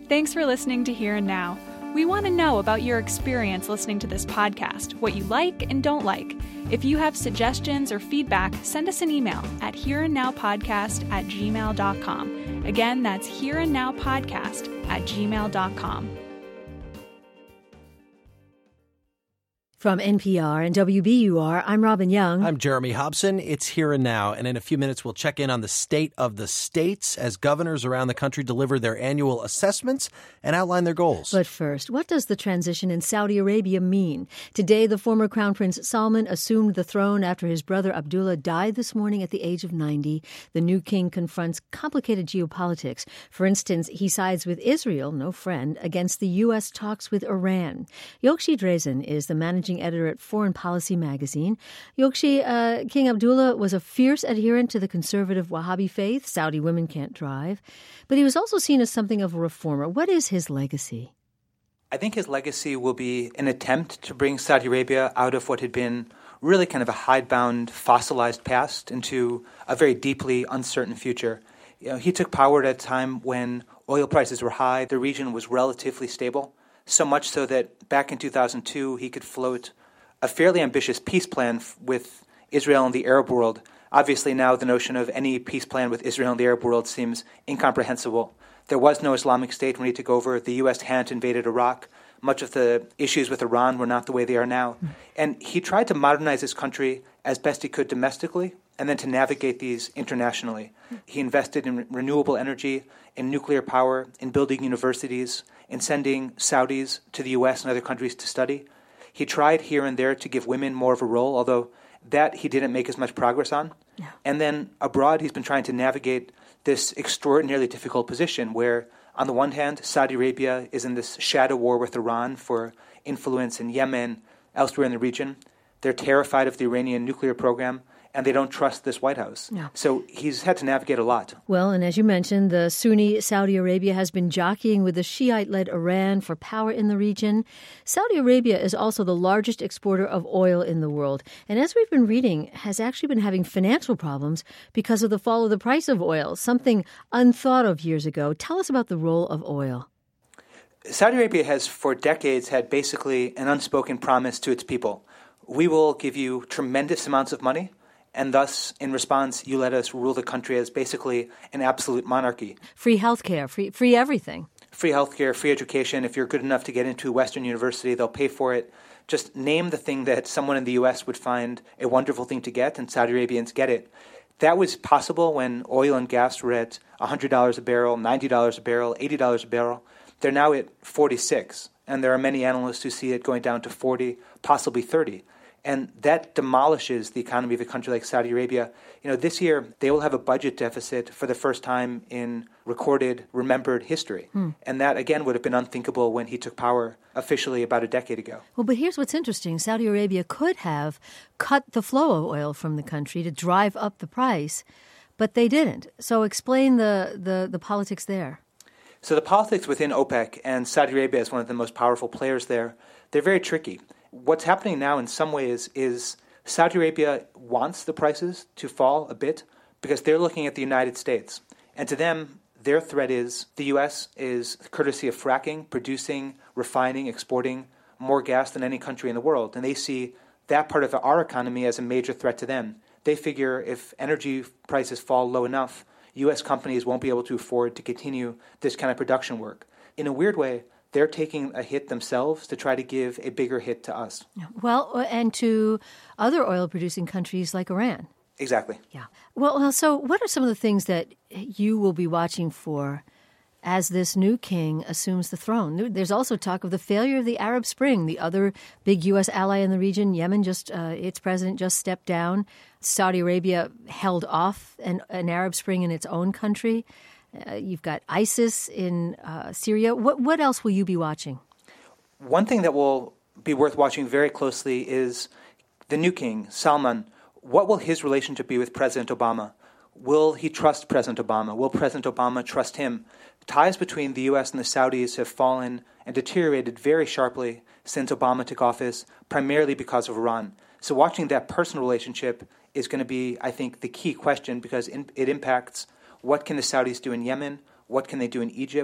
Thanks for listening to Here and Now. We want to know about your experience listening to this podcast, what you like and don't like. If you have suggestions or feedback, send us an email at hereandnowpodcast@gmail.com. Again, that's hereandnowpodcast@gmail.com. From NPR and WBUR, I'm Robin Young. I'm Jeremy Hobson. It's Here and Now, and in a few minutes we'll check in on the state of the states as governors around the country deliver their annual assessments and outline their goals. But first, what does the transition in Saudi Arabia mean? Today, the former Crown Prince Salman assumed the throne after his brother Abdullah died this morning at the age of 90. The new king confronts complicated geopolitics. For instance, he sides with Israel, no friend, against the U.S. talks with Iran. Yokshi Drezen is the managing editor at Foreign Policy magazine. Yokshi, King Abdullah was a fierce adherent to the conservative Wahhabi faith. Saudi women can't drive. But he was also seen as something of a reformer. What is his legacy? I think his legacy will be an attempt to bring Saudi Arabia out of what had been really kind of a hidebound, fossilized past into a very deeply uncertain future. You know, he took power at a time when oil prices were high, the region was relatively stable. So much so that back in 2002, he could float a fairly ambitious peace plan with Israel and the Arab world. Obviously, now the notion of any peace plan with Israel and the Arab world seems incomprehensible. There was no Islamic State when he took over. The U.S. hadn't invaded Iraq. Much of the issues with Iran were not the way they are now. And he tried to modernize his country as best he could domestically and then to navigate these internationally. He invested in renewable energy, in nuclear power, in building universities, in sending Saudis to the U.S. and other countries to study. He tried here and there to give women more of a role, although that he didn't make as much progress on. Yeah. And then abroad, he's been trying to navigate this extraordinarily difficult position where, on the one hand, Saudi Arabia is in this shadow war with Iran for influence in Yemen, elsewhere in the region. They're terrified of the Iranian nuclear program, and they don't trust this White House. Yeah. So he's had to navigate a lot. Well, and as you mentioned, the Sunni Saudi Arabia has been jockeying with the Shiite-led Iran for power in the region. Saudi Arabia is also the largest exporter of oil in the world. And as we've been reading, has actually been having financial problems because of the fall of the price of oil, something unthought of years ago. Tell us about the role of oil. Saudi Arabia has for decades had basically an unspoken promise to its people. We will give you tremendous amounts of money, and thus, in response, you let us rule the country as basically an absolute monarchy. Free healthcare, free everything. Free healthcare, free education. If you're good enough to get into a Western university, they'll pay for it. Just name the thing that someone in the U.S. would find a wonderful thing to get, and Saudi Arabians get it. That was possible when oil and gas were at $100 a barrel, $90 a barrel, $80 a barrel. They're now at $46, and there are many analysts who see it going down to $40, possibly $30. And that demolishes the economy of a country like Saudi Arabia. You know, this year they will have a budget deficit for the first time in recorded, remembered history. And that, again, would have been unthinkable when he took power officially about a decade ago. Well, but here's what's interesting. Saudi Arabia could have cut the flow of oil from the country to drive up the price, but they didn't. So explain the politics there. So the politics within OPEC, and Saudi Arabia is one of the most powerful players there, they're very tricky. What's happening now in some ways is Saudi Arabia wants the prices to fall a bit because they're looking at the United States. And to them, their threat is the U.S. is, courtesy of fracking, producing, refining, exporting more gas than any country in the world. And they see that part of our economy as a major threat to them. They figure if energy prices fall low enough, U.S. companies won't be able to afford to continue this kind of production work. In a weird way, they're taking a hit themselves to try to give a bigger hit to us. Well, and to other oil-producing countries like Iran. Exactly. Yeah. Well, so what are some of the things that you will be watching for as this new king assumes the throne? There's also talk of the failure of the Arab Spring. The other big U.S. ally in the region, Yemen, its president just stepped down. Saudi Arabia held off an Arab Spring in its own country. You've got ISIS in Syria. What else will you be watching? One thing that will be worth watching very closely is the new king, Salman. What will his relationship be with President Obama? Will he trust President Obama? Will President Obama trust him? Ties between the U.S. and the Saudis have fallen and deteriorated very sharply since Obama took office, primarily because of Iran. So watching that personal relationship is going to be, I think, the key question because it impacts what can the Saudis do in Yemen, what can they do in Egypt,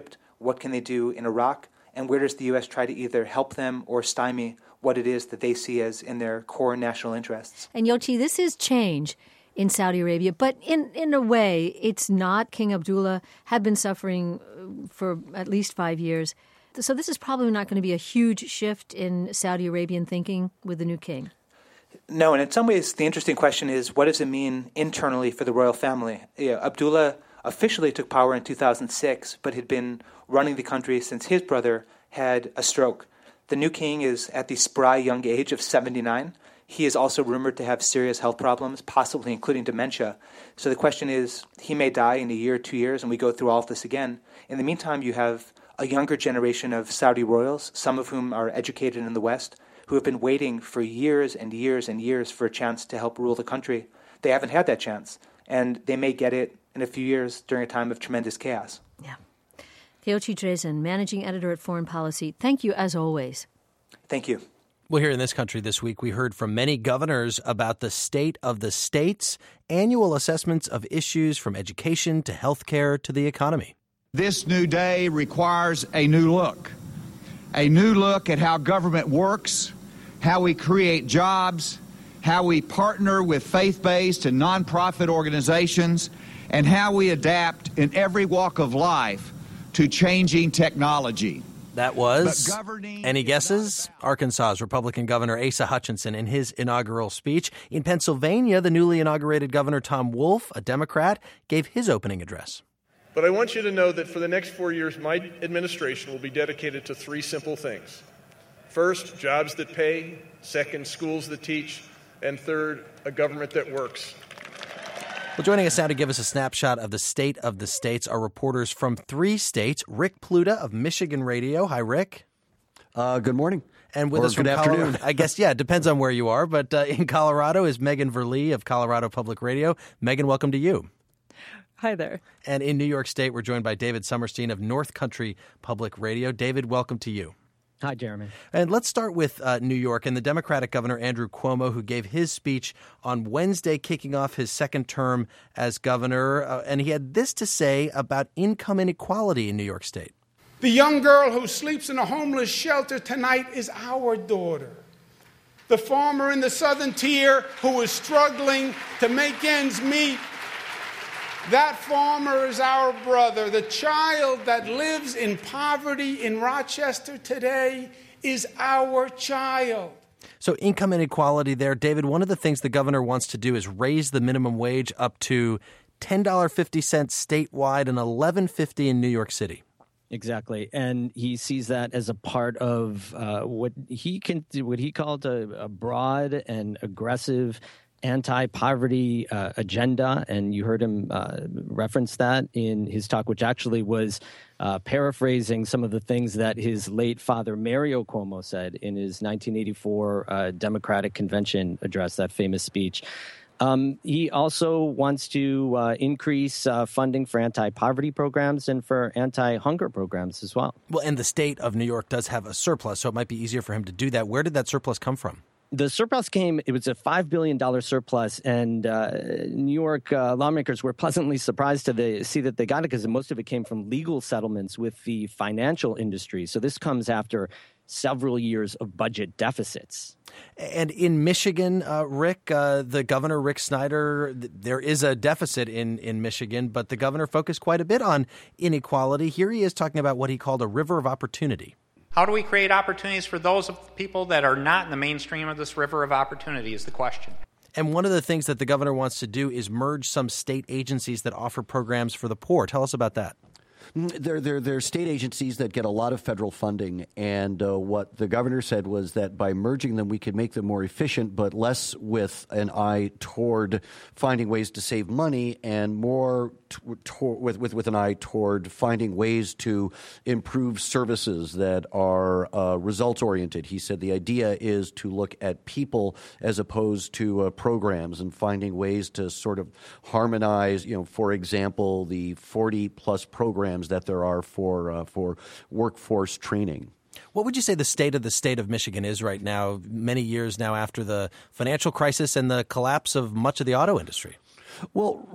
What can they do in Iraq? And where does the U.S. try to either help them or stymie what it is that they see as in their core national interests? And Yochi, this is change in Saudi Arabia, but in a way, it's not. King Abdullah had been suffering for at least 5 years. So this is probably not going to be a huge shift in Saudi Arabian thinking with the new king. No, and in some ways, the interesting question is, what does it mean internally for the royal family? Abdullah officially took power in 2006, but had been running the country since his brother had a stroke. The new king is at the spry young age of 79. He is also rumored to have serious health problems, possibly including dementia. So the question is, he may die in a year, 2 years, and we go through all of this again. In the meantime, you have a younger generation of Saudi royals, some of whom are educated in the West, who have been waiting for years and years and years for a chance to help rule the country. They haven't had that chance, and they may get it in a few years during a time of tremendous chaos. Yeah. Teochi Drezen, managing editor at Foreign Policy, thank you as always. Thank you. Well, here in this country this week, we heard from many governors about the state of the states, annual assessments of issues from education to healthcare to the economy. This new day requires a new look at how government works, how we create jobs, how we partner with faith-based and nonprofit organizations, and how we adapt in every walk of life to changing technology. That was, any guesses? Arkansas's Republican Governor Asa Hutchinson in his inaugural speech. In Pennsylvania, the newly inaugurated Governor Tom Wolf, a Democrat, gave his opening address. But I want you to know that for the next 4 years, my administration will be dedicated to three simple things. First, jobs that pay. Second, schools that teach. And third, a government that works. Well, joining us now to give us a snapshot of the state of the states are reporters from 3 states. Rick Pluta of Michigan Radio. Hi, Rick. Good morning. And with us from good afternoon. I guess, yeah, it depends on where you are. But in Colorado is Megan Verlee of Colorado Public Radio. Megan, welcome to you. Hi there. And in New York State, we're joined by David Summerstein of North Country Public Radio. David, welcome to you. Hi, Jeremy. And let's start with New York and the Democratic Governor Andrew Cuomo, who gave his speech on Wednesday, kicking off his second term as governor. And he had this to say about income inequality in New York State. The young girl who sleeps in a homeless shelter tonight is our daughter. The farmer in the southern tier who is struggling to make ends meet, that farmer is our brother. The child that lives in poverty in Rochester today is our child. So income inequality there. David, one of the things the governor wants to do is raise the minimum wage up to $10.50 statewide and $11.50 in New York City. Exactly, and he sees that as a part of what he called a broad and aggressive anti-poverty agenda, and you heard him reference that in his talk, which actually was paraphrasing some of the things that his late father Mario Cuomo said in his 1984 Democratic Convention address, that famous speech. He also wants to increase funding for anti-poverty programs and for anti-hunger programs as well. Well, and the state of New York does have a surplus, so it might be easier for him to do that. Where did that surplus come from? The surplus it was a $5 billion surplus, and New York lawmakers were pleasantly surprised to see that they got it because most of it came from legal settlements with the financial industry. So this comes after several years of budget deficits. And in Michigan, Rick, the governor, Rick Snyder, there is a deficit in Michigan, but the governor focused quite a bit on inequality. Here he is talking about what he called a river of opportunity. How do we create opportunities for those people that are not in the mainstream of this river of opportunity is the question. And one of the things that the governor wants to do is merge some state agencies that offer programs for the poor. Tell us about that. They're state agencies that get a lot of federal funding, and what the governor said was that by merging them, we could make them more efficient, but less with an eye toward finding ways to save money and more with an eye toward finding ways to improve services that are results-oriented. He said the idea is to look at people as opposed to programs and finding ways to sort of harmonize, for example, the 40-plus programs that there are for workforce training. What would you say the state of Michigan is right now, many years now after the financial crisis and the collapse of much of the auto industry? Well,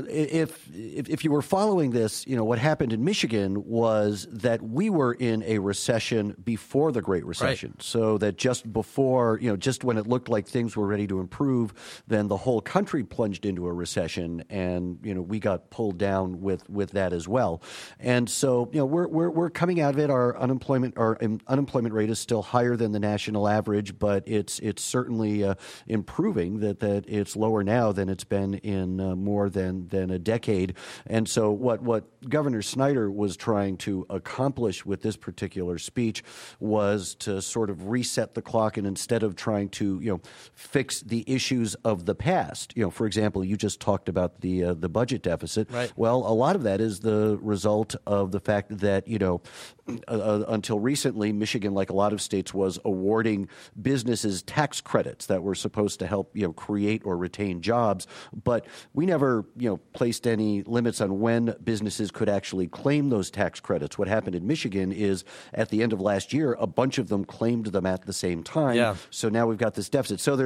if you were following this, what happened in Michigan was that we were in a recession before the Great Recession. Right. So that just before, just when it looked like things were ready to improve, then the whole country plunged into a recession, and we got pulled down with that as well. And so we're coming out of it. Our unemployment rate is still higher than the national average, but it's certainly improving. That it's lower now than it's been in more than a decade. And so what Governor Snyder was trying to accomplish with this particular speech was to sort of reset the clock, and instead of trying to fix the issues of the past, for example, you just talked about the budget deficit. Right. Well, a lot of that is the result of the fact that until recently, Michigan, like a lot of states, was awarding businesses tax credits that were supposed to help create or retain jobs, but we never placed any limits on when businesses could actually claim those tax credits. What happened in Michigan is at the end of last year, a bunch of them claimed them at the same time. Yeah. So now we've got this deficit. So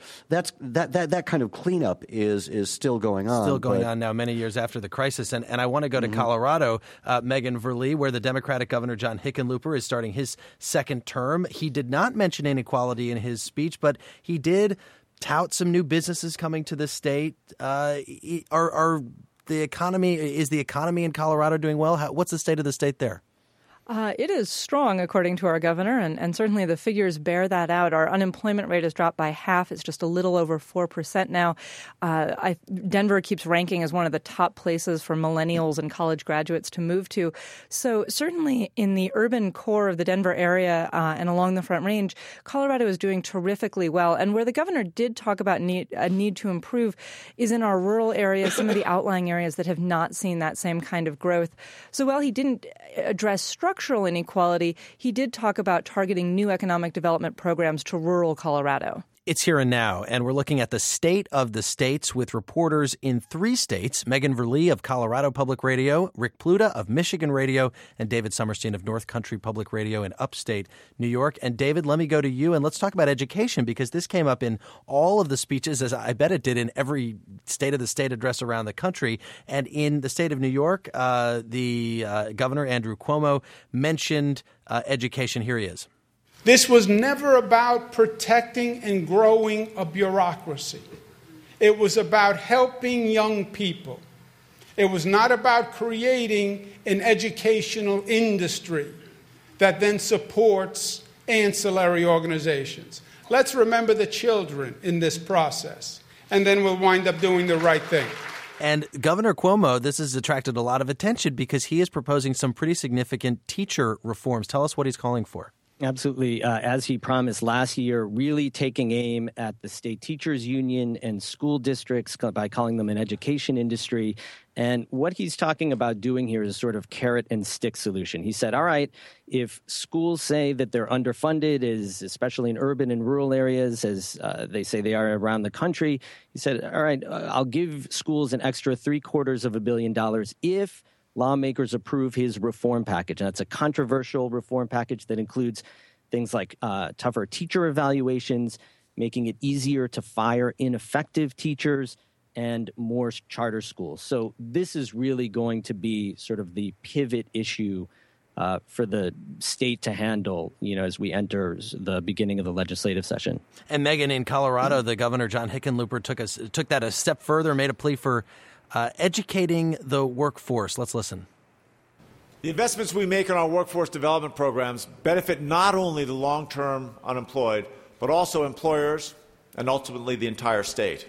that kind of cleanup is still going on. Still going on now, many years after the crisis. And I want to go to Colorado, Megan Verlee, where the Democratic Governor John Hickenlooper is starting his second term. He did not mention inequality in his speech, but he did tout some new businesses coming to the state. Is the economy in Colorado doing well? What's the state of the state there? It is strong, according to our governor, and certainly the figures bear that out. Our unemployment rate has dropped by half. It's just a little over 4% now. Denver keeps ranking as one of the top places for millennials and college graduates to move to. So certainly in the urban core of the Denver area and along the Front Range, Colorado is doing terrifically well. And where the governor did talk about a need to improve is in our rural areas, some of the outlying areas that have not seen that same kind of growth. So while he didn't address structural inequality, he did talk about targeting new economic development programs to rural Colorado. It's Here and Now, and we're looking at the state of the states with reporters in 3 states, Megan Verlee of Colorado Public Radio, Rick Pluta of Michigan Radio, and David Summerstein of North Country Public Radio in upstate New York. And David, let me go to you, and let's talk about education, because this came up in all of the speeches, as I bet it did in every State of the State address around the country. And in the state of New York, the governor, Andrew Cuomo, mentioned education. Here he is. This was never about protecting and growing a bureaucracy. It was about helping young people. It was not about creating an educational industry that then supports ancillary organizations. Let's remember the children in this process, and then we'll wind up doing the right thing. And Governor Cuomo, this has attracted a lot of attention because he is proposing some pretty significant teacher reforms. Tell us what he's calling for. Absolutely. As he promised last year, really taking aim at the state teachers union and school districts by calling them an education industry. And what he's talking about doing here is a sort of carrot and stick solution. He said, all right, if schools say that they're underfunded, especially in urban and rural areas, as they say they are around the country, he said, all right, I'll give schools an extra $750 million if lawmakers approve his reform package. And that's a controversial reform package that includes things like tougher teacher evaluations, making it easier to fire ineffective teachers, and more charter schools. So this is really going to be sort of the pivot issue for the state to handle, as we enter the beginning of the legislative session. And Megan, in Colorado, the governor, John Hickenlooper, took that a step further, made a plea for educating the workforce. Let's listen. The investments we make in our workforce development programs benefit not only the long-term unemployed, but also employers and ultimately the entire state.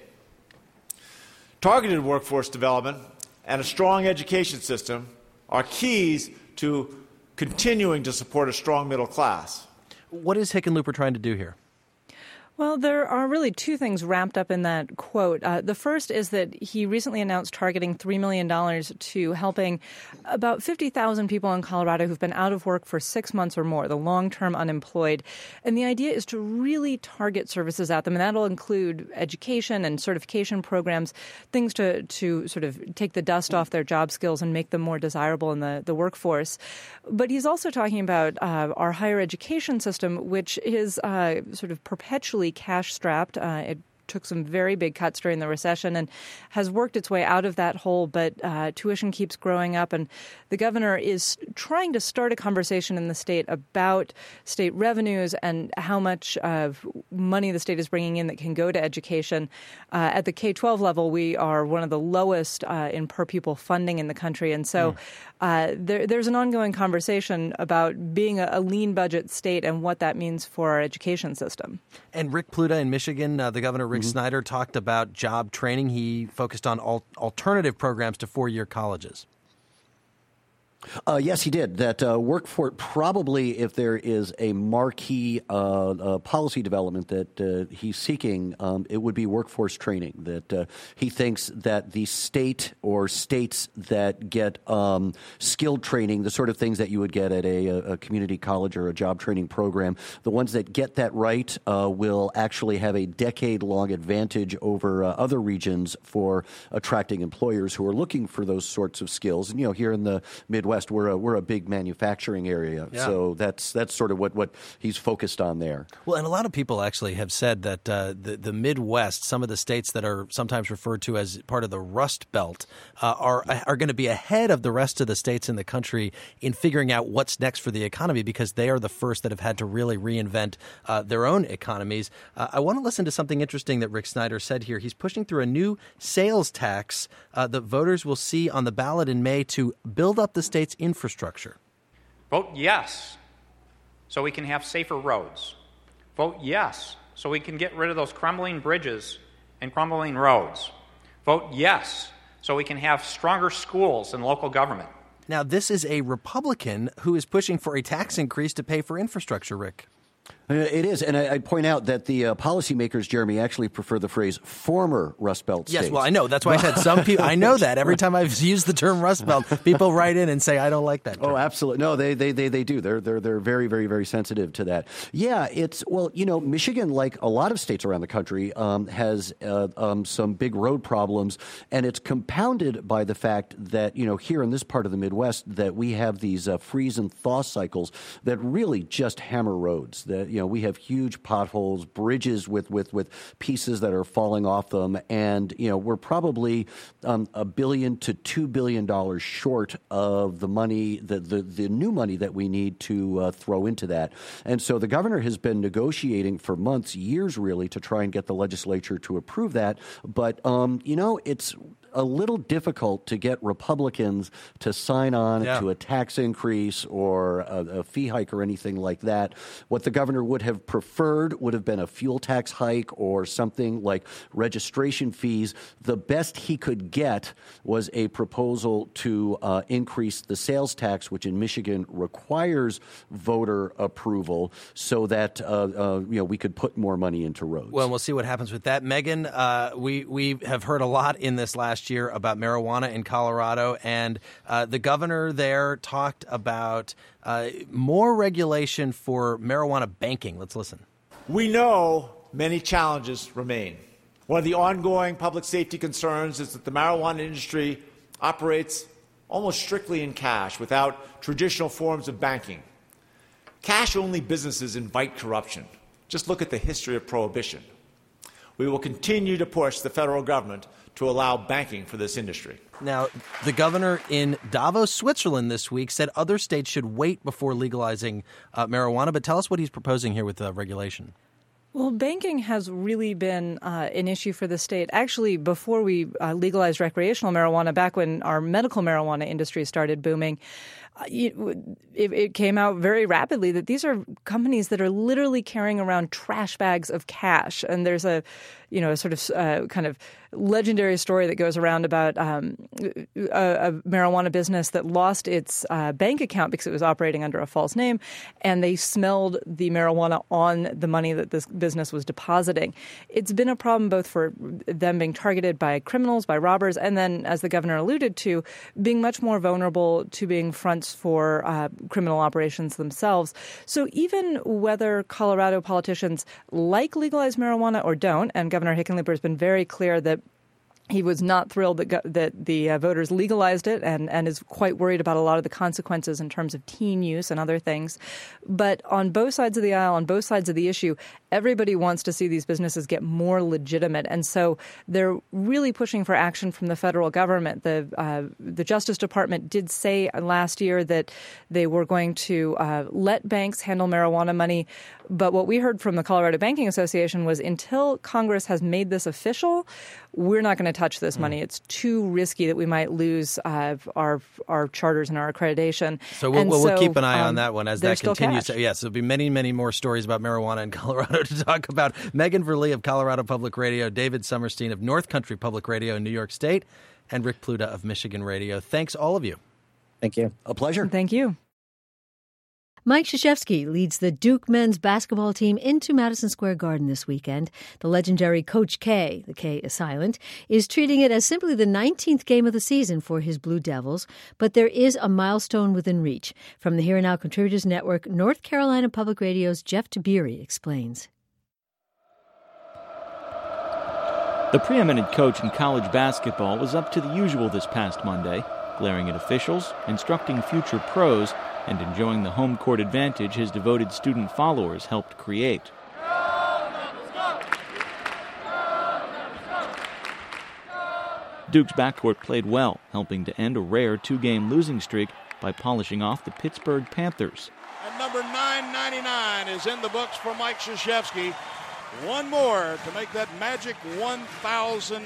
Targeted workforce development and a strong education system are keys to continuing to support a strong middle class. What is Hickenlooper trying to do here? Well, there are really 2 things wrapped up in that quote. The first is that he recently announced targeting $3 million to helping about 50,000 people in Colorado who've been out of work for 6 months or more, the long-term unemployed. And the idea is to really target services at them, and that'll include education and certification programs, things to sort of take the dust off their job skills and make them more desirable in the workforce. But he's also talking about our higher education system, which is sort of perpetually cash-strapped. It took some very big cuts during the recession and has worked its way out of that hole, but tuition keeps growing up. And the governor is trying to start a conversation in the state about state revenues and how much money the state is bringing in that can go to education. At the K-12 level, we are one of the lowest in per-pupil funding in the country. And so there's an ongoing conversation about being a lean budget state and what that means for our education system. And Rick Pluta in Michigan, the governor, Rick Snyder, talked about job training. He focused on alternative programs to four-year colleges. Yes, he did. That workforce, probably if there is a marquee policy development that he's seeking, it would be workforce training. That he thinks that the state or states that get skilled training, the sort of things that you would get at a community college or a job training program, the ones that get that right will actually have a decade-long advantage over other regions for attracting employers who are looking for those sorts of skills. And, here in the Midwest, we're a big manufacturing area, so that's sort of what he's focused on there. Well, and a lot of people actually have said that the Midwest, some of the states that are sometimes referred to as part of the Rust Belt, are going to be ahead of the rest of the states in the country in figuring out what's next for the economy because they are the first that have had to really reinvent their own economies. I want to listen to something interesting that Rick Snyder said here. He's pushing through a new sales tax that voters will see on the ballot in May to build up the state's infrastructure. Vote yes, so we can have safer roads. Vote yes, so we can get rid of those crumbling bridges and crumbling roads. Vote yes, so we can have stronger schools and local government. Now, this is a Republican who is pushing for a tax increase to pay for infrastructure, Rick. It is, and I'd point out that the policymakers, Jeremy, actually prefer the phrase former Rust Belt states. Yes, well, I know. That's why I said some people. I know that. Every time I've used the term Rust Belt, people write in and say, I don't like that term. Oh, absolutely. No, they do. They're very, very, very sensitive to that. Yeah, Michigan, like a lot of states around the country, has some big road problems, and it's compounded by the fact that, here in this part of the Midwest, that we have these freeze and thaw cycles that really just hammer roads. That we have huge potholes, bridges with pieces that are falling off them, and we're probably $1 billion to $2 billion short of the money, the new money that we need to throw into that. And so the governor has been negotiating for months, years really, to try and get the legislature to approve that. But it's a little difficult to get Republicans to sign on to a tax increase or a fee hike or anything like that. What the governor would have preferred would have been a fuel tax hike or something like registration fees. The best he could get was a proposal to increase the sales tax, which in Michigan requires voter approval, so that we could put more money into roads. Well, we'll see what happens with that. Megan, we have heard a lot in this last year about marijuana in Colorado, and the governor there talked about more regulation for marijuana banking. Let's listen. We know many challenges remain. One of the ongoing public safety concerns is that the marijuana industry operates almost strictly in cash without traditional forms of banking. Cash-only businesses invite corruption. Just look at the history of prohibition. We will continue to push the federal government to allow banking for this industry. Now, the governor in Davos, Switzerland this week said other states should wait before legalizing marijuana. But tell us what he's proposing here with regulation. Well, banking has really been an issue for the state. Actually, before we legalized recreational marijuana, back when our medical marijuana industry started booming, it came out very rapidly that these are companies that are literally carrying around trash bags of cash. And there's a sort of kind of legendary story that goes around about a marijuana business that lost its bank account because it was operating under a false name, and they smelled the marijuana on the money that this business was depositing. It's been a problem both for them being targeted by criminals, by robbers, and then, as the governor alluded to, being much more vulnerable to being fronts for criminal operations themselves. So even whether Colorado politicians like legalized marijuana or don't, and Governor Hickenlooper has been very clear that He was not thrilled that the voters legalized it and is quite worried about a lot of the consequences in terms of teen use and other things. But on both sides of the aisle, on both sides of the issue, everybody wants to see these businesses get more legitimate. And so they're really pushing for action from the federal government. The Justice Department did say last year that they were going to let banks handle marijuana money. But what we heard from the Colorado Banking Association was until Congress has made this official, we're not going to touch this money. It's too risky that we might lose our charters and our accreditation. So we'll keep an eye on that one as that continues. Yes, there'll be many, many more stories about marijuana in Colorado to talk about. Megan Verlee of Colorado Public Radio, David Summerstein of North Country Public Radio in New York State, and Rick Pluta of Michigan Radio. Thanks, all of you. Thank you. A pleasure. Thank you. Mike Krzyzewski leads the Duke men's basketball team into Madison Square Garden this weekend. The legendary Coach K, the K is silent, is treating it as simply the 19th game of the season for his Blue Devils, but there is a milestone within reach. From the Here and Now Contributors Network, North Carolina Public Radio's Jeff Tiberi explains. The preeminent coach in college basketball was up to the usual this past Monday, glaring at officials, instructing future pros, and enjoying the home court advantage his devoted student followers helped create. Duke's backcourt played well, helping to end a rare two-game losing streak by polishing off the Pittsburgh Panthers. And number 999 is in the books for Mike Krzyzewski. One more to make that magic 1,000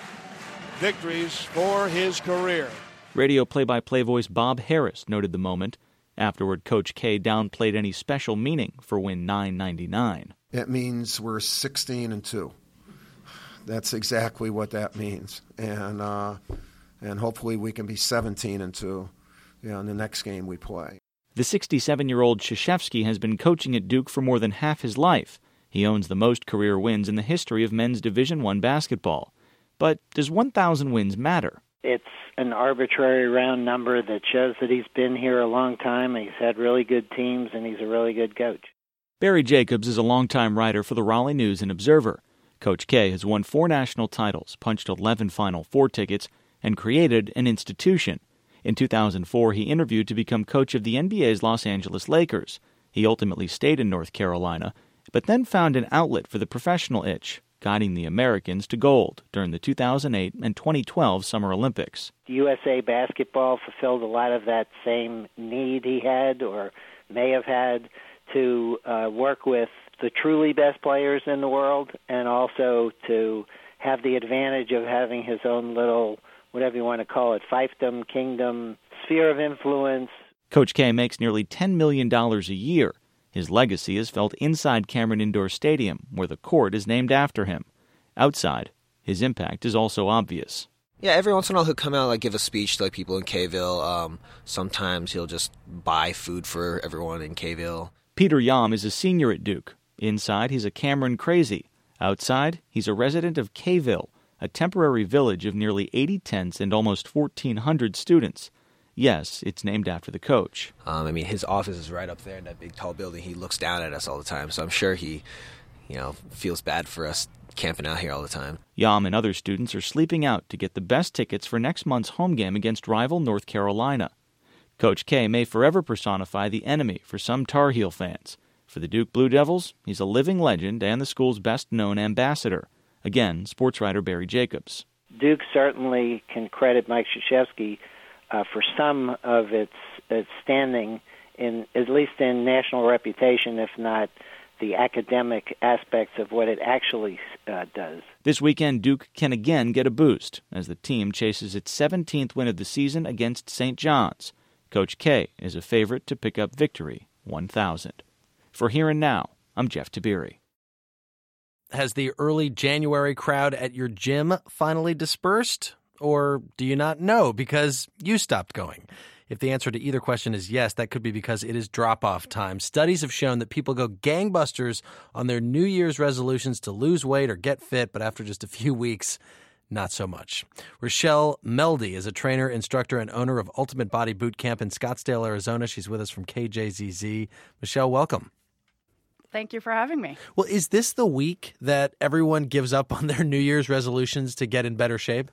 victories for his career. Radio play-by-play voice Bob Harris noted the moment. Afterward, Coach K downplayed any special meaning for win 999. It means we're 16-2. That's exactly what that means, and hopefully we can be 17-2, in the next game we play. The 67-year-old Krzyzewski has been coaching at Duke for more than half his life. He owns the most career wins in the history of men's Division I basketball. But does 1,000 wins matter? It's an arbitrary round number that shows that he's been here a long time, he's had really good teams, and he's a really good coach. Barry Jacobs is a longtime writer for the Raleigh News and Observer. Coach K has won 4 national titles, punched 11 Final Four tickets, and created an institution. In 2004, he interviewed to become coach of the NBA's Los Angeles Lakers. He ultimately stayed in North Carolina, but then found an outlet for the professional itch, guiding the Americans to gold during the 2008 and 2012 Summer Olympics. USA Basketball fulfilled a lot of that same need he had or may have had to work with the truly best players in the world and also to have the advantage of having his own little, whatever you want to call it, fiefdom, kingdom, sphere of influence. Coach K makes nearly $10 million a year. His legacy is felt inside Cameron Indoor Stadium, where the court is named after him. Outside, his impact is also obvious. Yeah, every once in a while he'll come out and give a speech to people in K-ville. Sometimes he'll just buy food for everyone in K-ville. Peter Yam is a senior at Duke. Inside, he's a Cameron crazy. Outside, he's a resident of K-ville, a temporary village of nearly 80 tents and almost 1,400 students. Yes, it's named after the coach. His office is right up there in that big, tall building. He looks down at us all the time, so I'm sure he, feels bad for us camping out here all the time. Yam and other students are sleeping out to get the best tickets for next month's home game against rival North Carolina. Coach K may forever personify the enemy for some Tar Heel fans. For the Duke Blue Devils, he's a living legend and the school's best-known ambassador. Again, sports writer Barry Jacobs. Duke certainly can credit Mike Krzyzewski for some of its standing, at least in national reputation, if not the academic aspects of what it actually does. This weekend, Duke can again get a boost as the team chases its 17th win of the season against St. John's. Coach K is a favorite to pick up victory 1,000. For Here and Now, I'm Jeff Tiberi. Has the early January crowd at your gym finally dispersed? Or do you not know because you stopped going? If the answer to either question is yes, that could be because it is drop-off time. Studies have shown that people go gangbusters on their New Year's resolutions to lose weight or get fit, but after just a few weeks, not so much. Rochelle Meldy is a trainer, instructor, and owner of Ultimate Body Boot Camp in Scottsdale, Arizona. She's with us from KJZZ. Michelle, welcome. Thank you for having me. Well, is this the week that everyone gives up on their New Year's resolutions to get in better shape?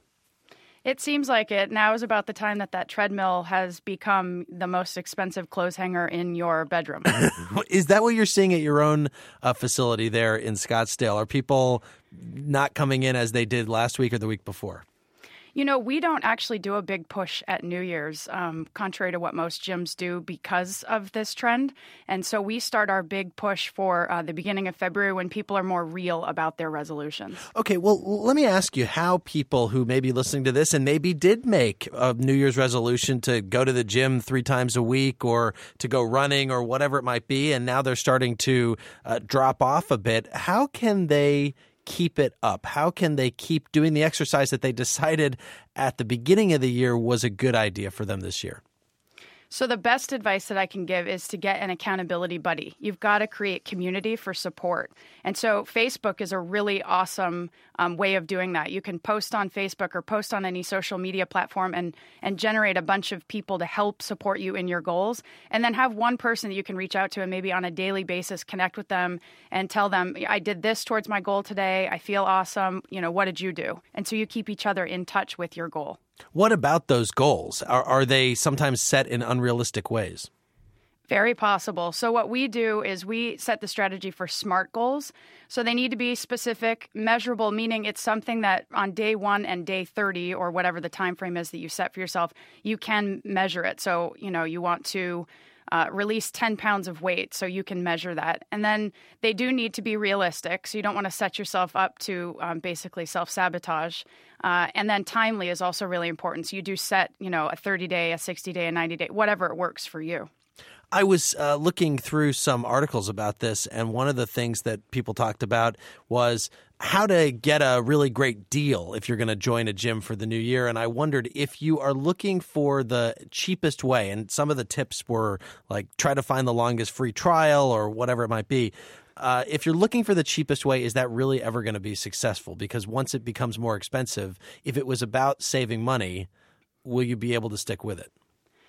It seems like it. Now is about the time that treadmill has become the most expensive clothes hanger in your bedroom. Is that what you're seeing at your own facility there in Scottsdale? Are people not coming in as they did last week or the week before? You know, we don't actually do a big push at New Year's, contrary to what most gyms do because of this trend. And so we start our big push for the beginning of February when people are more real about their resolutions. Okay, well, let me ask you how people who may be listening to this and maybe did make a New Year's resolution to go to the gym 3 times a week or to go running or whatever it might be, and now they're starting to drop off a bit, how can they keep it up? How can they keep doing the exercise that they decided at the beginning of the year was a good idea for them this year? So the best advice that I can give is to get an accountability buddy. You've got to create community for support. And so Facebook is a really awesome way of doing that. You can post on Facebook or post on any social media platform and generate a bunch of people to help support you in your goals. And then have one person that you can reach out to and maybe on a daily basis connect with them and tell them, I did this towards my goal today. I feel awesome. You know, what did you do? And so you keep each other in touch with your goal. What about those goals? Are they sometimes set in unrealistic ways? Very possible. So what we do is we set the strategy for SMART goals. So they need to be specific, measurable, meaning it's something that on day 1 and day 30 or whatever the time frame is that you set for yourself, you can measure it. So, you know, you want to release 10 pounds of weight, so you can measure that. And then they do need to be realistic, so you don't want to set yourself up to basically self-sabotage. And then timely is also really important. So you do set, you know, a 30-day, a 60-day, a 90-day, whatever it works for you. I was looking through some articles about this, and one of the things that people talked about was how to get a really great deal if you're going to join a gym for the new year. And I wondered if you are looking for the cheapest way, and some of the tips were like try to find the longest free trial or whatever it might be. If you're looking for the cheapest way, is that really ever going to be successful? Because once it becomes more expensive, if it was about saving money, will you be able to stick with it?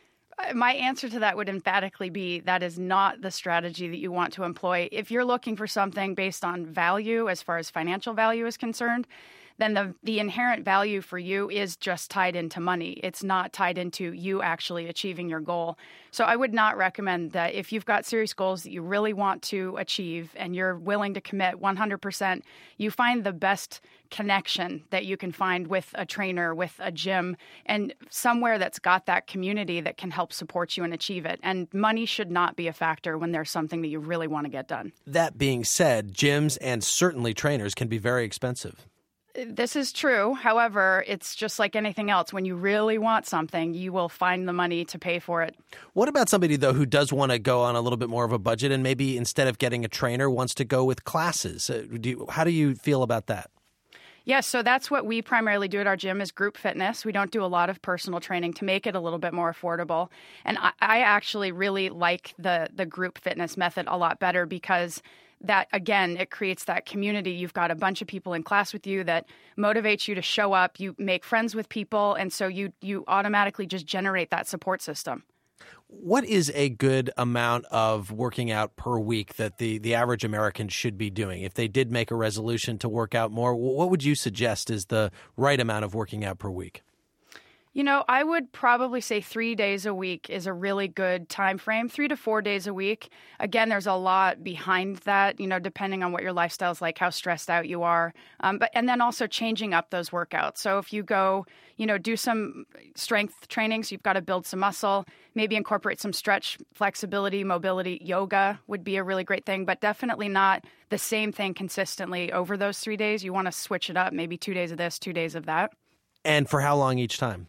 My answer to that would emphatically be that is not the strategy that you want to employ. If you're looking for something based on value, as far as financial value is concerned, then the inherent value for you is just tied into money. It's not tied into you actually achieving your goal. So I would not recommend that if you've got serious goals that you really want to achieve and you're willing to commit 100%, you find the best connection that you can find with a trainer, with a gym, and somewhere that's got that community that can help support you and achieve it. And money should not be a factor when there's something that you really want to get done. That being said, gyms and certainly trainers can be very expensive. This is true. However, it's just like anything else. When you really want something, you will find the money to pay for it. What about somebody, though, who does want to go on a little bit more of a budget and maybe instead of getting a trainer wants to go with classes? How do you feel about that? Yes, so that's what we primarily do at our gym is group fitness. We don't do a lot of personal training to make it a little bit more affordable. And I actually really like the group fitness method a lot better because that, again, it creates that community. You've got a bunch of people in class with you that motivates you to show up. You make friends with people, and so you automatically just generate that support system. What is a good amount of working out per week that the average American should be doing? If they did make a resolution to work out more, what would you suggest is the right amount of working out per week? You know, I would probably say 3 days a week is a really good time frame, 3 to 4 days a week. Again, there's a lot behind that, you know, depending on what your lifestyle is like, how stressed out you are, and then also changing up those workouts. So if you go, you know, do some strength training, so you've got to build some muscle, maybe incorporate some stretch, flexibility, mobility, yoga would be a really great thing, but definitely not the same thing consistently over those 3 days. You want to switch it up, maybe 2 days of this, 2 days of that. And for how long each time?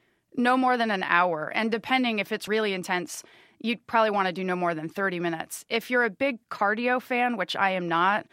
No more than an hour. And depending if it's really intense, you'd probably want to do no more than 30 minutes. If you're a big cardio fan, which I am not,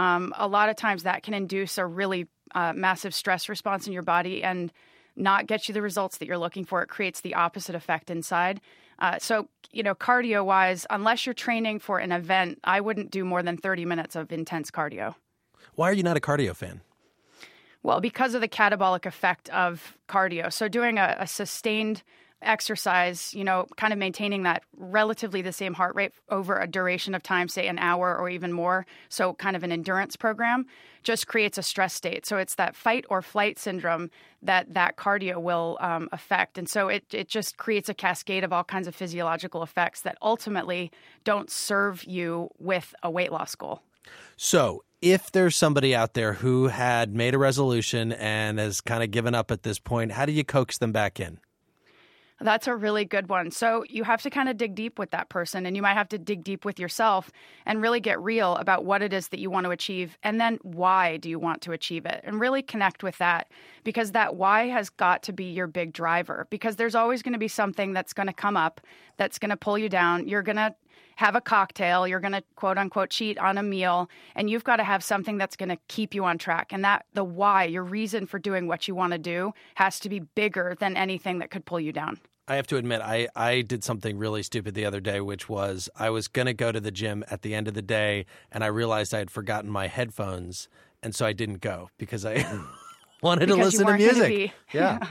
a lot of times that can induce a really massive stress response in your body and not get you the results that you're looking for. It creates the opposite effect inside. So, you know, cardio-wise, unless you're training for an event, I wouldn't do more than 30 minutes of intense cardio. Why are you not a cardio fan? Well, because of the catabolic effect of cardio. So doing a sustained exercise, kind of maintaining that relatively the same heart rate over a duration of time, say an hour or even more, so kind of an endurance program, just creates a stress state. So it's that fight or flight syndrome that cardio will affect. And so it just creates a cascade of all kinds of physiological effects that ultimately don't serve you with a weight loss goal. So if there's somebody out there who had made a resolution and has kind of given up at this point, how do you coax them back in? That's a really good one. So you have to kind of dig deep with that person, and you might have to dig deep with yourself and really get real about what it is that you want to achieve, and then why do you want to achieve it, and really connect with that, because that why has got to be your big driver, because there's always going to be something that's going to come up that's going to pull you down. You're going to have a cocktail, you're going to quote unquote cheat on a meal, and you've got to have something that's going to keep you on track. And that the why, your reason for doing what you want to do, has to be bigger than anything that could pull you down. I have to admit, I did something really stupid the other day, which was I was going to go to the gym at the end of the day, and I realized I had forgotten my headphones, and so I didn't go because I wanted to listen to music. Yeah.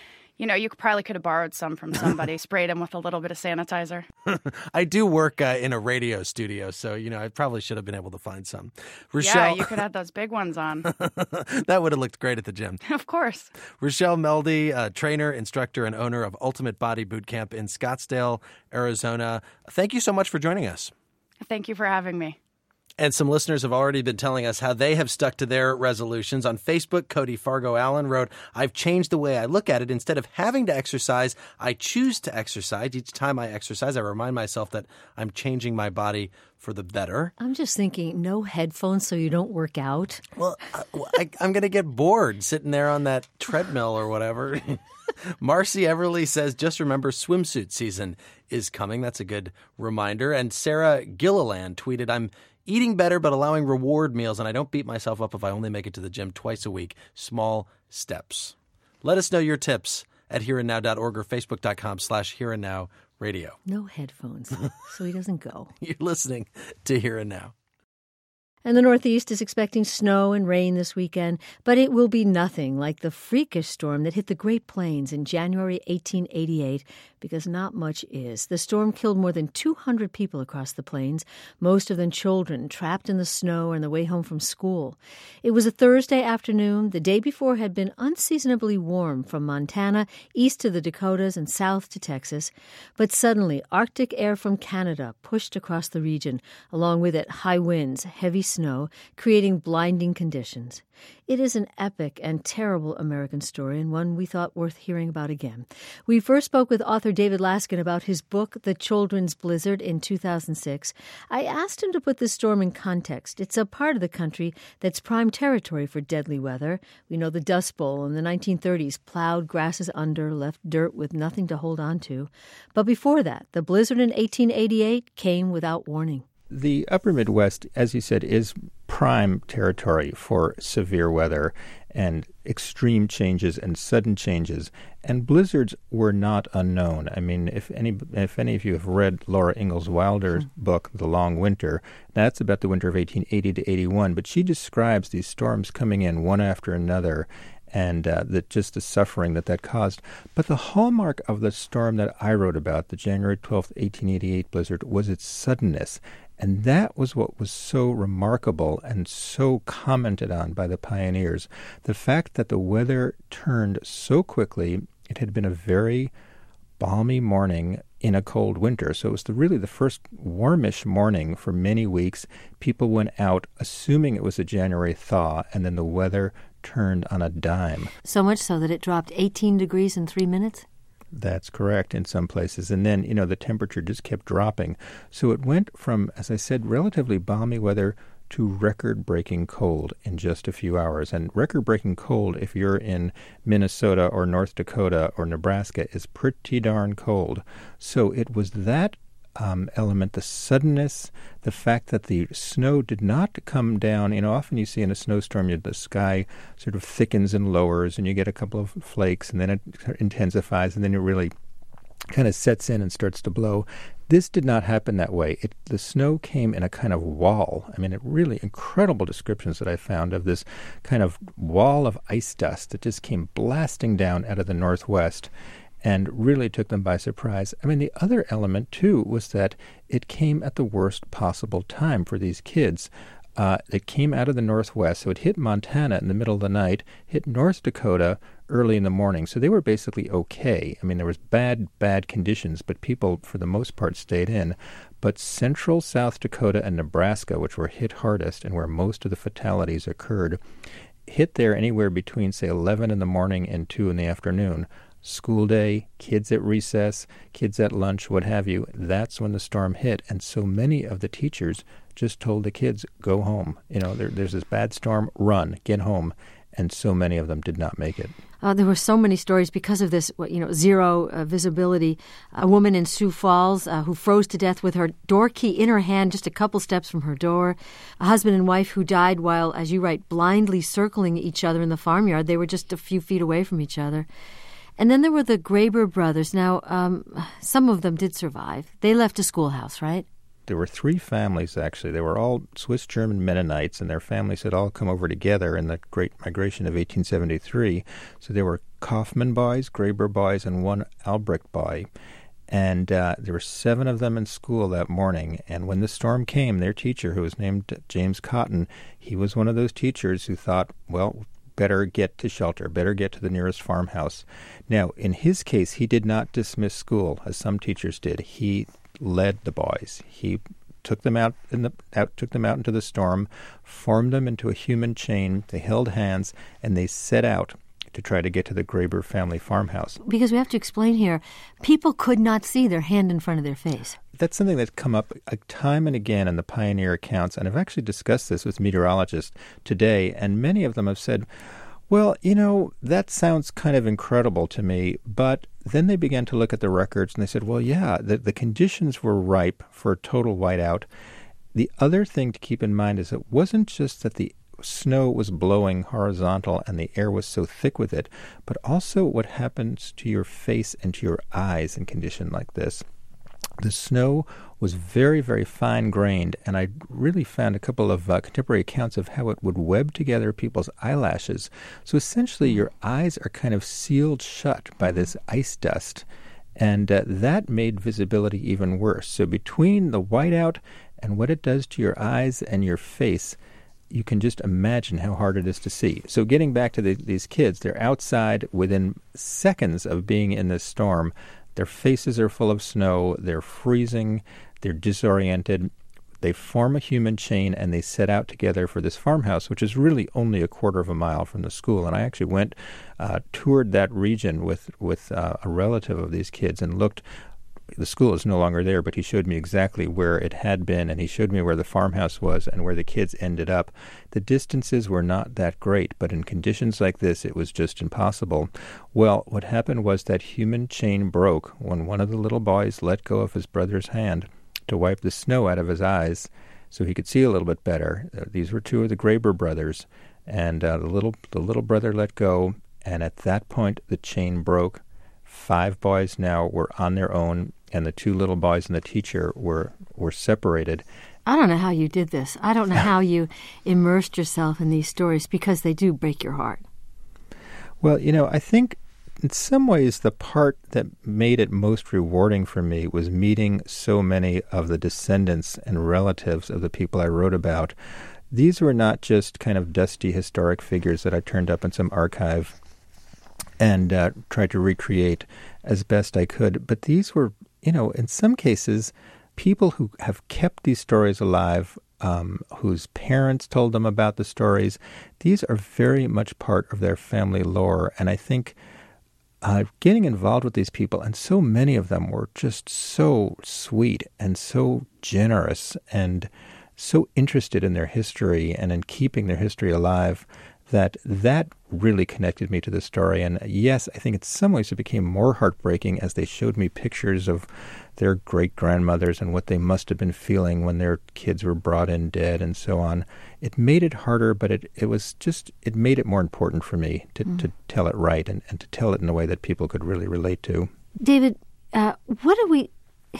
You probably could have borrowed some from somebody, sprayed them with a little bit of sanitizer. I do work in a radio studio, so, I probably should have been able to find some. Rochelle, yeah, you could have those big ones on. That would have looked great at the gym. Of course. Rochelle Melde, trainer, instructor, and owner of Ultimate Body Boot Camp in Scottsdale, Arizona. Thank you so much for joining us. Thank you for having me. And some listeners have already been telling us how they have stuck to their resolutions. On Facebook, Cody Fargo Allen wrote, "I've changed the way I look at it. Instead of having to exercise, I choose to exercise. Each time I exercise, I remind myself that I'm changing my body for the better." I'm just thinking, no headphones so you don't work out. Well, I'm going to get bored sitting there on that treadmill or whatever. Marcy Everly says, "Just remember swimsuit season is coming." That's a good reminder. And Sarah Gilliland tweeted, "I'm eating better, but allowing reward meals, and I don't beat myself up if I only make it to the gym twice a week. Small steps." Let us know your tips at hereandnow.org or facebook.com/hereandnowradio. No headphones, so he doesn't go. You're listening to Here and Now. And the Northeast is expecting snow and rain this weekend, but it will be nothing like the freakish storm that hit the Great Plains in January 1888, because not much is. The storm killed more than 200 people across the plains, most of them children trapped in the snow on their way home from school. It was a Thursday afternoon. The day before had been unseasonably warm from Montana east to the Dakotas and south to Texas. But suddenly, Arctic air from Canada pushed across the region, along with it high winds, heavy snow, creating blinding conditions. It is an epic and terrible American story, and one we thought worth hearing about again. We first spoke with author David Laskin about his book, The Children's Blizzard, in 2006. I asked him to put this storm in context. It's a part of the country that's prime territory for deadly weather. We know the Dust Bowl in the 1930s plowed grasses under, left dirt with nothing to hold on to. But before that, the blizzard in 1888 came without warning. The upper Midwest, as you said, is prime territory for severe weather and extreme changes and sudden changes. And blizzards were not unknown. I mean, if any of you have read Laura Ingalls Wilder's book, The Long Winter, that's about the winter of 1880 to 81. But she describes these storms coming in one after another, and just the suffering that caused. But the hallmark of the storm that I wrote about, the January 12th, 1888 blizzard, was its suddenness. And that was what was so remarkable and so commented on by the pioneers. The fact that the weather turned so quickly. It had been a very balmy morning in a cold winter. So it was really the first warmish morning for many weeks. People went out assuming it was a January thaw, and then the weather turned on a dime. So much so that it dropped 18 degrees in 3 minutes? That's correct in some places. And then, the temperature just kept dropping. So it went from, as I said, relatively balmy weather to record-breaking cold in just a few hours. And record-breaking cold, if you're in Minnesota or North Dakota or Nebraska, is pretty darn cold. So it was that element, the suddenness, the fact that the snow did not come down. Often you see in a snowstorm, the sky sort of thickens and lowers, and you get a couple of flakes, and then it intensifies, and then it really kind of sets in and starts to blow. This did not happen that way. The snow came in a kind of wall. I mean, really incredible descriptions that I found of this kind of wall of ice dust that just came blasting down out of the northwest. and really took them by surprise. I mean, the other element, too, was that it came at the worst possible time for these kids. It came out of the Northwest, so it hit Montana in the middle of the night, hit North Dakota early in the morning. So they were basically okay. I mean, there was bad conditions, but people, for the most part, stayed in. But central South Dakota and Nebraska, which were hit hardest and where most of the fatalities occurred, hit there anywhere between, say, 11 in the morning and 2 in the afternoon. School day, kids at recess, kids at lunch, what have you, that's when the storm hit. And so many of the teachers just told the kids, go home. You know, there's this bad storm, run, get home. And so many of them did not make it. There were so many stories because of this, zero visibility. A woman in Sioux Falls who froze to death with her door key in her hand just a couple steps from her door. A husband and wife who died while, as you write, blindly circling each other in the farmyard. They were just a few feet away from each other. And then there were the Graber brothers. Now, some of them did survive. They left a schoolhouse, right? There were 3 families, actually. They were all Swiss-German Mennonites, and their families had all come over together in the Great Migration of 1873. So there were Kaufman boys, Graber boys, and 1 Albrecht boy. And there were 7 of them in school that morning. And when the storm came, their teacher, who was named James Cotton, he was one of those teachers who thought, well, better get to shelter, better get to the nearest farmhouse. Now, in his case, he did not dismiss school, as some teachers did. He led the boys. He took them out into the storm, formed them into a human chain. They held hands, and they set out to try to get to the Graber family farmhouse. Because we have to explain here, people could not see their hand in front of their face. That's something that's come up time and again in the pioneer accounts, and I've actually discussed this with meteorologists today, and many of them have said, well, that sounds kind of incredible to me, but then they began to look at the records, and they said, well, yeah, the conditions were ripe for a total whiteout. The other thing to keep in mind is it wasn't just that the snow was blowing horizontal and the air was so thick with it, but also what happens to your face and to your eyes in condition like this. The snow was very, very fine-grained, and I really found a couple of contemporary accounts of how it would web together people's eyelashes. So essentially your eyes are kind of sealed shut by this ice dust, and that made visibility even worse. So between the whiteout and what it does to your eyes and your face, you can just imagine how hard it is to see. So getting back to these kids, they're outside within seconds of being in this storm. Their faces are full of snow, they're freezing, they're disoriented. They form a human chain, and they set out together for this farmhouse, which is really only a quarter of a mile from the school. And I actually toured that region with a relative of these kids and looked. The school is no longer there, but he showed me exactly where it had been, and he showed me where the farmhouse was and where the kids ended up. The distances were not that great, but in conditions like this, it was just impossible. Well, what happened was that human chain broke when one of the little boys let go of his brother's hand to wipe the snow out of his eyes so he could see a little bit better. These were 2 of the Graber brothers, and the little brother let go, and at that point, the chain broke. 5 boys now were on their own, and the 2 little boys and the teacher were separated. I don't know how you did this. I don't know how you immersed yourself in these stories, because they do break your heart. Well, I think in some ways the part that made it most rewarding for me was meeting so many of the descendants and relatives of the people I wrote about. These were not just kind of dusty historic figures that I turned up in some archive and tried to recreate as best I could. But these were, in some cases, people who have kept these stories alive, whose parents told them about the stories. These are very much part of their family lore. And I think getting involved with these people, and so many of them were just so sweet and so generous and so interested in their history and in keeping their history alive, that really connected me to the story. And yes, I think in some ways it became more heartbreaking as they showed me pictures of their great-grandmothers and what they must have been feeling when their kids were brought in dead and so on. It made it harder, but it made it more important for me to tell it right and to tell it in a way that people could really relate to. David, what do we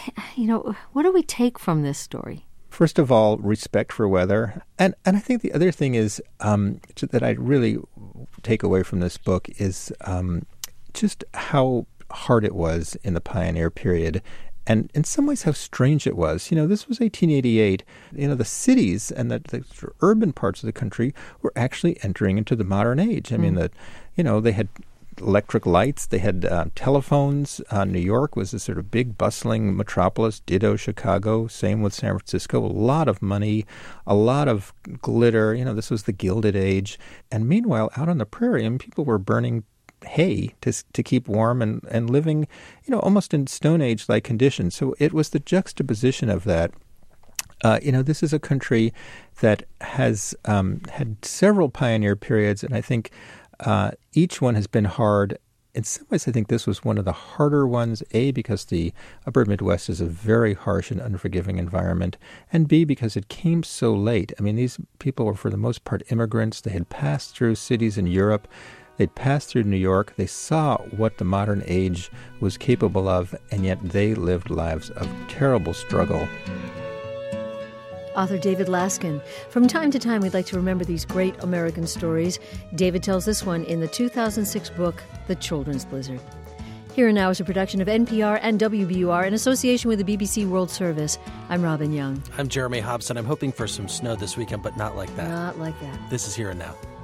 take from this story? First of all, respect for weather. And I think the other thing is that I really take away from this book is just how hard it was in the pioneer period. And in some ways, how strange it was. This was 1888. The cities and the urban parts of the country were actually entering into the modern age. I mean, they had electric lights, they had telephones. New York was a sort of big, bustling metropolis. Ditto Chicago. Same with San Francisco. A lot of money, a lot of glitter. This was the Gilded Age. And meanwhile, out on the prairie, people were burning hay to keep warm and living, almost in Stone Age-like conditions. So it was the juxtaposition of that. This is a country that has had several pioneer periods, and I think each one has been hard. In some ways, I think this was one of the harder ones, A, because the upper Midwest is a very harsh and unforgiving environment, and B, because it came so late. I mean, these people were, for the most part, immigrants. They had passed through cities in Europe. They'd passed through New York. They saw what the modern age was capable of, and yet they lived lives of terrible struggle. Author David Laskin. From time to time, we'd like to remember these great American stories. David tells this one in the 2006 book, The Children's Blizzard. Here and Now is a production of NPR and WBUR in association with the BBC World Service. I'm Robin Young. I'm Jeremy Hobson. I'm hoping for some snow this weekend, but not like that. Not like that. This is Here and Now.